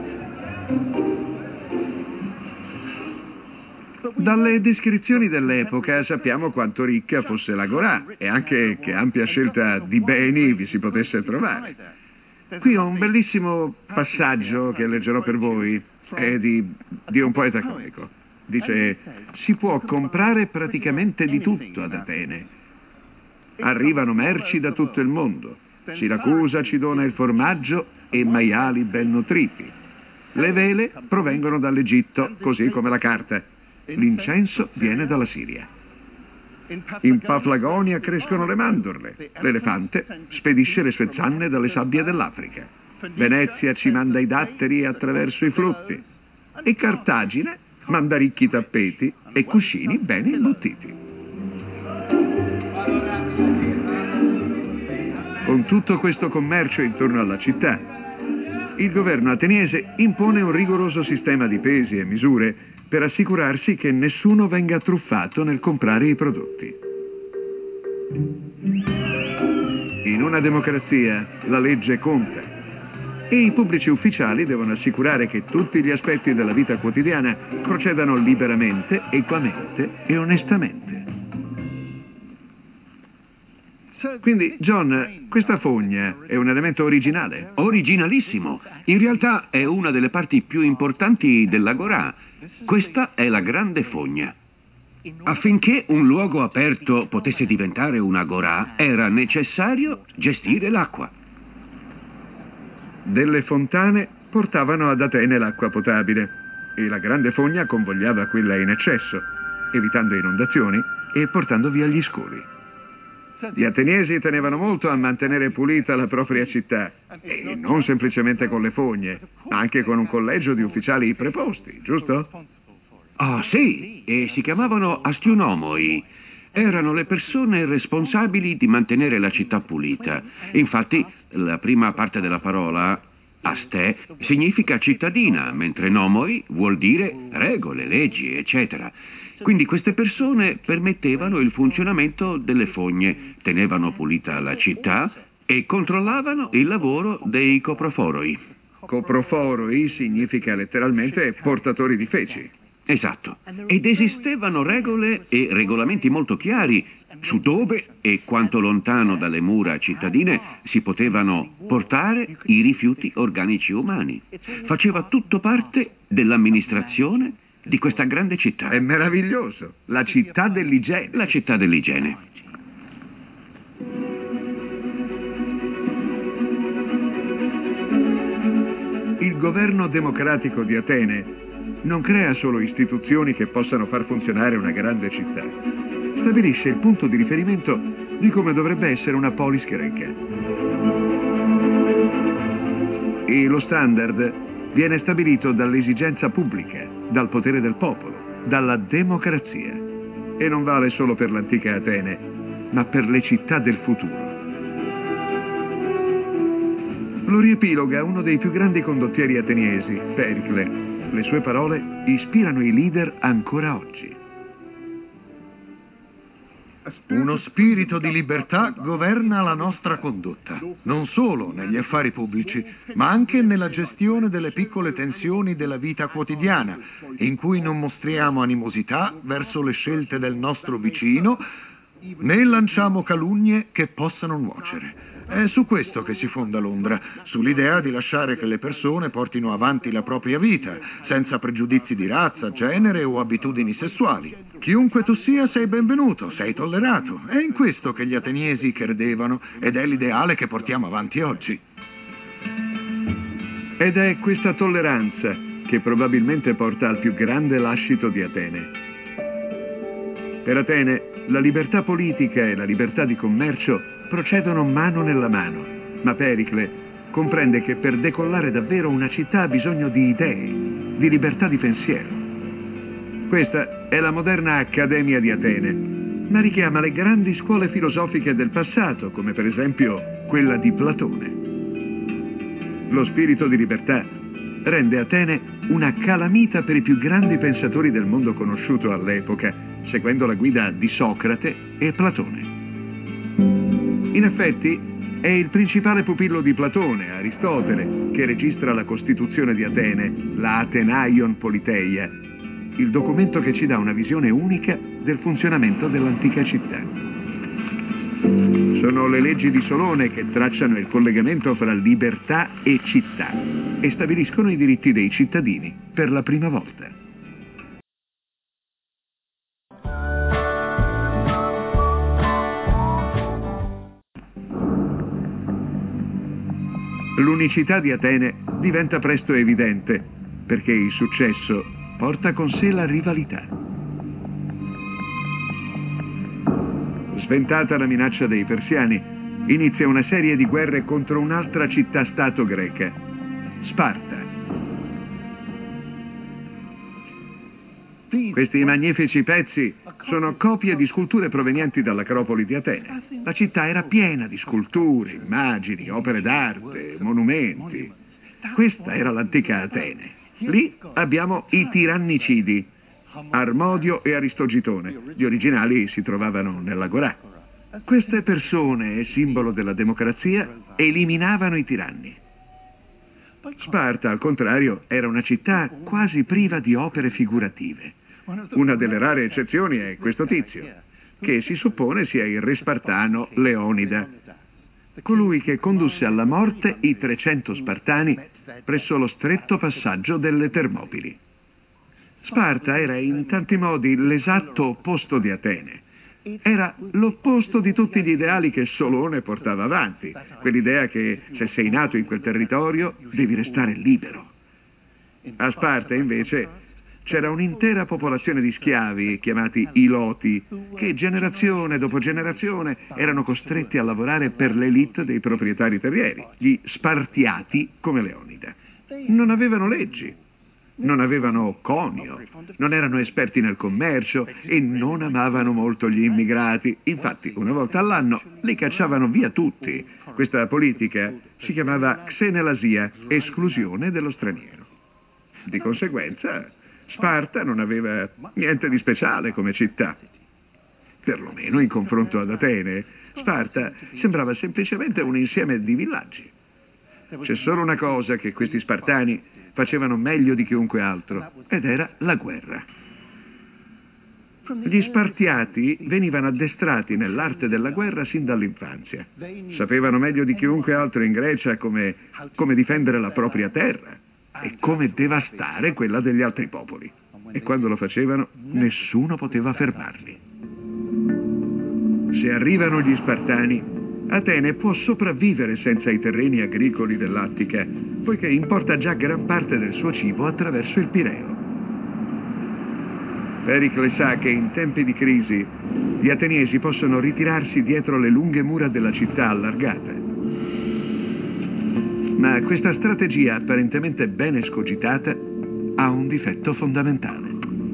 Dalle descrizioni dell'epoca sappiamo quanto ricca fosse l'Agorà e anche che ampia scelta di beni vi si potesse trovare. Qui ho un bellissimo passaggio che leggerò per voi, è di un poeta comico. Dice: si può comprare praticamente di tutto ad Atene. Arrivano merci da tutto il mondo. Siracusa ci dona il formaggio e maiali ben nutriti. Le vele provengono dall'Egitto, così come la carta. L'incenso viene dalla Siria. In Paphlagonia crescono le mandorle. L'elefante spedisce le sue zanne dalle sabbie dell'Africa. Venezia ci manda i datteri attraverso i flutti. E Cartagine manda ricchi tappeti e cuscini ben imbottiti. Con tutto questo commercio intorno alla città, il governo ateniese impone un rigoroso sistema di pesi e misure per assicurarsi che nessuno venga truffato nel comprare i prodotti. In una democrazia la legge conta e i pubblici ufficiali devono assicurare che tutti gli aspetti della vita quotidiana procedano liberamente, equamente e onestamente. Quindi, John, questa fogna è un elemento originale? Originalissimo. In realtà è una delle parti più importanti dell'Agorà. Questa è la grande fogna. Affinché un luogo aperto potesse diventare un'agorà, era necessario gestire l'acqua. Delle fontane portavano ad Atene l'acqua potabile e la grande fogna convogliava quella in eccesso, evitando inondazioni e portando via gli scoli. Gli ateniesi tenevano molto a mantenere pulita la propria città, e non semplicemente con le fogne, ma anche con un collegio di ufficiali preposti, giusto? Ah, sì, e si chiamavano astiunomoi. Erano le persone responsabili di mantenere la città pulita. Infatti, la prima parte della parola, aste, significa cittadina, mentre nomoi vuol dire regole, leggi, eccetera. Quindi queste persone permettevano il funzionamento delle fogne, tenevano pulita la città e controllavano il lavoro dei coproforoi. Coproforoi significa letteralmente portatori di feci. Esatto. Ed esistevano regole e regolamenti molto chiari su dove e quanto lontano dalle mura cittadine si potevano portare i rifiuti organici umani. Faceva tutto parte dell'amministrazione di questa grande città. È meraviglioso, la città dell'igiene. La città dell'igiene. Il governo democratico di Atene non crea solo istituzioni che possano far funzionare una grande città. Stabilisce il punto di riferimento di come dovrebbe essere una polis greca. E lo standard viene stabilito dall'esigenza pubblica, dal potere del popolo, dalla democrazia. E non vale solo per l'antica Atene, ma per le città del futuro. Lo riepiloga uno dei più grandi condottieri ateniesi, Pericle. Le sue parole ispirano i leader ancora oggi. Uno spirito di libertà governa la nostra condotta, non solo negli affari pubblici, ma anche nella gestione delle piccole tensioni della vita quotidiana, in cui non mostriamo animosità verso le scelte del nostro vicino, né lanciamo calunnie che possano nuocere. È su questo che si fonda Londra, sull'idea di lasciare che le persone portino avanti la propria vita, senza pregiudizi di razza, genere o abitudini sessuali. Chiunque tu sia, sei benvenuto, sei tollerato. È in questo che gli ateniesi credevano ed è l'ideale che portiamo avanti oggi. Ed è questa tolleranza che probabilmente porta al più grande lascito di Atene. Per Atene, la libertà politica e la libertà di commercio procedono mano nella mano, ma Pericle comprende che per decollare davvero una città ha bisogno di idee, di libertà di pensiero. Questa è la moderna Accademia di Atene, ma richiama le grandi scuole filosofiche del passato, come per esempio quella di Platone. Lo spirito di libertà rende Atene una calamita per i più grandi pensatori del mondo conosciuto all'epoca, seguendo la guida di Socrate e Platone. In effetti, è il principale pupillo di Platone, Aristotele, che registra la costituzione di Atene, la Athenaion Politeia, il documento che ci dà una visione unica del funzionamento dell'antica città. Sono le leggi di Solone che tracciano il collegamento fra libertà e città e stabiliscono i diritti dei cittadini per la prima volta. L'unicità di Atene diventa presto evidente perché il successo porta con sé la rivalità. Sventata la minaccia dei persiani, inizia una serie di guerre contro un'altra città-stato greca, Sparta. Questi magnifici pezzi sono copie di sculture provenienti dall'Acropoli di Atene. La città era piena di sculture, immagini, opere d'arte, monumenti. Questa era l'antica Atene. Lì abbiamo i tirannicidi, Armodio e Aristogitone. Gli originali si trovavano nell'Agorà. Queste persone, simbolo della democrazia, eliminavano i tiranni. Sparta, al contrario, era una città quasi priva di opere figurative. Una delle rare eccezioni è questo tizio, che si suppone sia il re spartano Leonida, colui che condusse alla morte i 300 spartani presso lo stretto passaggio delle Termopili. Sparta era in tanti modi l'esatto opposto di Atene. Era l'opposto di tutti gli ideali che Solone portava avanti, quell'idea che se sei nato in quel territorio devi restare libero. A Sparta, invece, c'era un'intera popolazione di schiavi, chiamati Iloti, che generazione dopo generazione erano costretti a lavorare per l'élite dei proprietari terrieri, gli Spartiati come Leonida. Non avevano leggi. Non avevano conio, non erano esperti nel commercio e non amavano molto gli immigrati. Infatti, una volta all'anno li cacciavano via tutti. Questa politica si chiamava xenelasia, esclusione dello straniero. Di conseguenza, Sparta non aveva niente di speciale come città. Perlomeno in confronto ad Atene, Sparta sembrava semplicemente un insieme di villaggi. C'è solo una cosa che questi spartani facevano meglio di chiunque altro, ed era la guerra. Gli Spartiati venivano addestrati nell'arte della guerra sin dall'infanzia. Sapevano meglio di chiunque altro in Grecia come difendere la propria terra e come devastare quella degli altri popoli. E quando lo facevano, nessuno poteva fermarli. Se arrivano gli Spartani, Atene può sopravvivere senza i terreni agricoli dell'Attica, poiché importa già gran parte del suo cibo attraverso il Pireo. Pericle sa che in tempi di crisi gli ateniesi possono ritirarsi dietro le lunghe mura della città allargate. Ma questa strategia apparentemente ben escogitata ha un difetto fondamentale.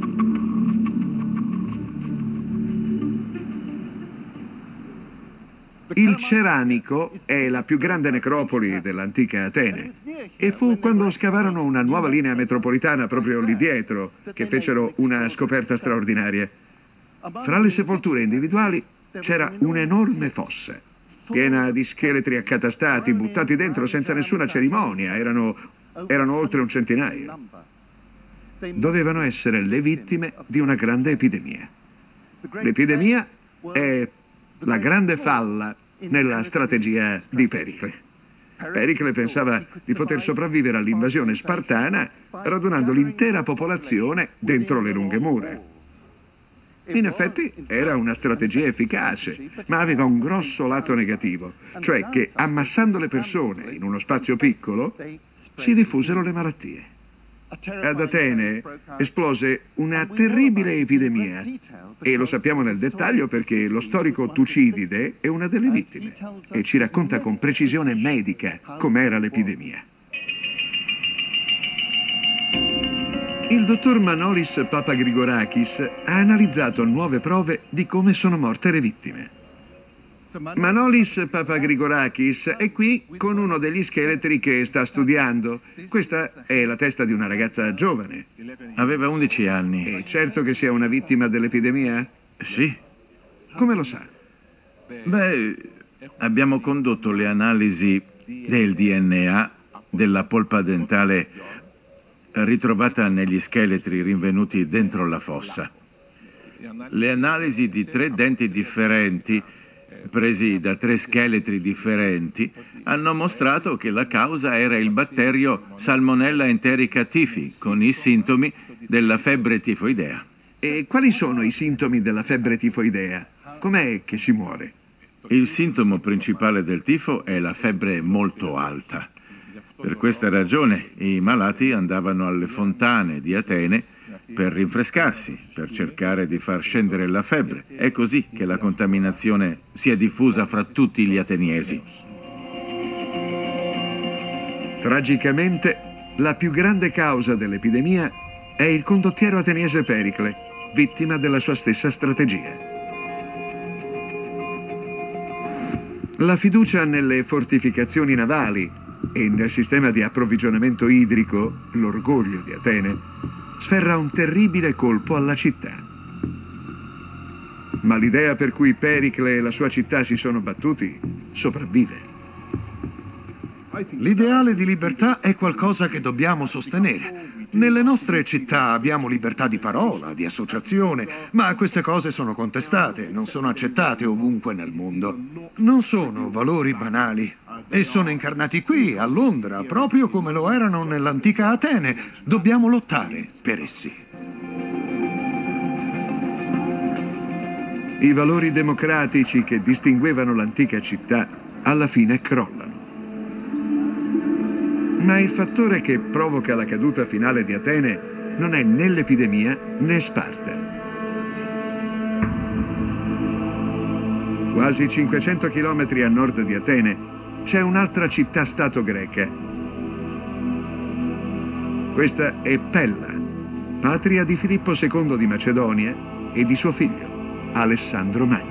Il Ceranico è la più grande necropoli dell'antica Atene e fu quando scavarono una nuova linea metropolitana proprio lì dietro che fecero una scoperta straordinaria. Fra le sepolture individuali c'era un'enorme fossa, piena di scheletri accatastati, buttati dentro senza nessuna cerimonia, erano oltre un centinaio. Dovevano essere le vittime di una grande epidemia. L'epidemia è la grande falla nella strategia di Pericle. Pericle pensava di poter sopravvivere all'invasione spartana radunando l'intera popolazione dentro le lunghe mura. In effetti era una strategia efficace, ma aveva un grosso lato negativo, cioè che ammassando le persone in uno spazio piccolo si diffusero le malattie. Ad Atene esplose una terribile epidemia e lo sappiamo nel dettaglio perché lo storico Tucidide è una delle vittime e ci racconta con precisione medica com'era l'epidemia. Il dottor Manolis Papagrigorakis ha analizzato nuove prove di come sono morte le vittime. Manolis Papagrigorakis è qui con uno degli scheletri che sta studiando. Questa è la testa di una ragazza giovane. Aveva 11 anni. È certo che sia una vittima dell'epidemia? Sì. Come lo sa? Beh, abbiamo condotto le analisi del DNA della polpa dentale ritrovata negli scheletri rinvenuti dentro la fossa. Le analisi di 3 denti differenti, presi da 3 scheletri differenti, hanno mostrato che la causa era il batterio Salmonella enterica tifi, con i sintomi della febbre tifoidea. E quali sono i sintomi della febbre tifoidea? Com'è che si muore? Il sintomo principale del tifo è la febbre molto alta. Per questa ragione i malati andavano alle fontane di Atene per rinfrescarsi, per cercare di far scendere la febbre. È così che la contaminazione si è diffusa fra tutti gli ateniesi. Tragicamente, la più grande causa dell'epidemia è il condottiero ateniese Pericle, vittima della sua stessa strategia. La fiducia nelle fortificazioni navali e nel sistema di approvvigionamento idrico, l'orgoglio di Atene, sferra un terribile colpo alla città. Ma l'idea per cui Pericle e la sua città si sono battuti sopravvive. L'ideale di libertà è qualcosa che dobbiamo sostenere. Nelle nostre città abbiamo libertà di parola, di associazione, ma queste cose sono contestate, non sono accettate ovunque nel mondo. Non sono valori banali e sono incarnati qui, a Londra, proprio come lo erano nell'antica Atene. Dobbiamo lottare per essi. I valori democratici che distinguevano l'antica città alla fine crollano. Ma il fattore che provoca la caduta finale di Atene non è né l'epidemia né Sparta. Quasi 500 chilometri a nord di Atene c'è un'altra città-stato greca. Questa è Pella, patria di Filippo II di Macedonia e di suo figlio, Alessandro Magno.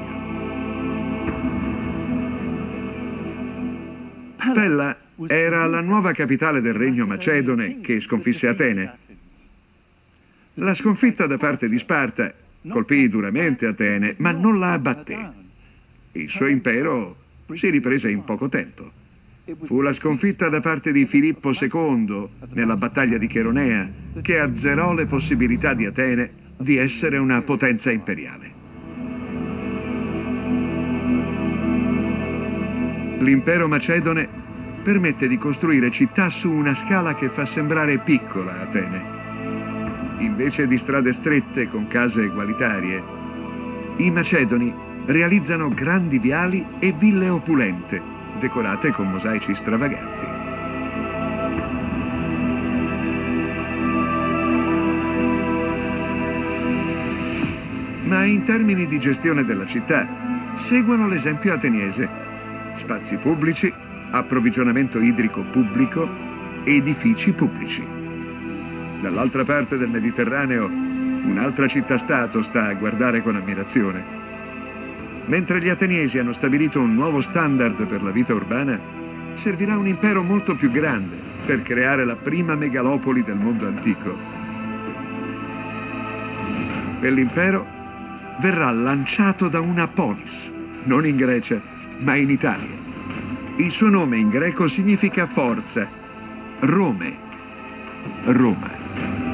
Pella era la nuova capitale del regno macedone che sconfisse Atene. La sconfitta da parte di Sparta colpì duramente Atene, ma non la abbatté. Il suo impero si riprese in poco tempo. Fu la sconfitta da parte di Filippo II nella battaglia di Cheronea che azzerò le possibilità di Atene di essere una potenza imperiale. L'impero macedone permette di costruire città su una scala che fa sembrare piccola Atene. Invece di strade strette con case egualitarie, i macedoni realizzano grandi viali e ville opulente, decorate con mosaici stravaganti. Ma in termini di gestione della città, seguono l'esempio ateniese: spazi pubblici, approvvigionamento idrico pubblico, edifici pubblici. Dall'altra parte del Mediterraneo, un'altra città-stato sta a guardare con ammirazione. Mentre gli ateniesi hanno stabilito un nuovo standard per la vita urbana, servirà un impero molto più grande per creare la prima megalopoli del mondo antico. Quell'impero verrà lanciato da una polis, non in Grecia, ma in Italia. Il suo nome in greco significa forza, Rome, Roma.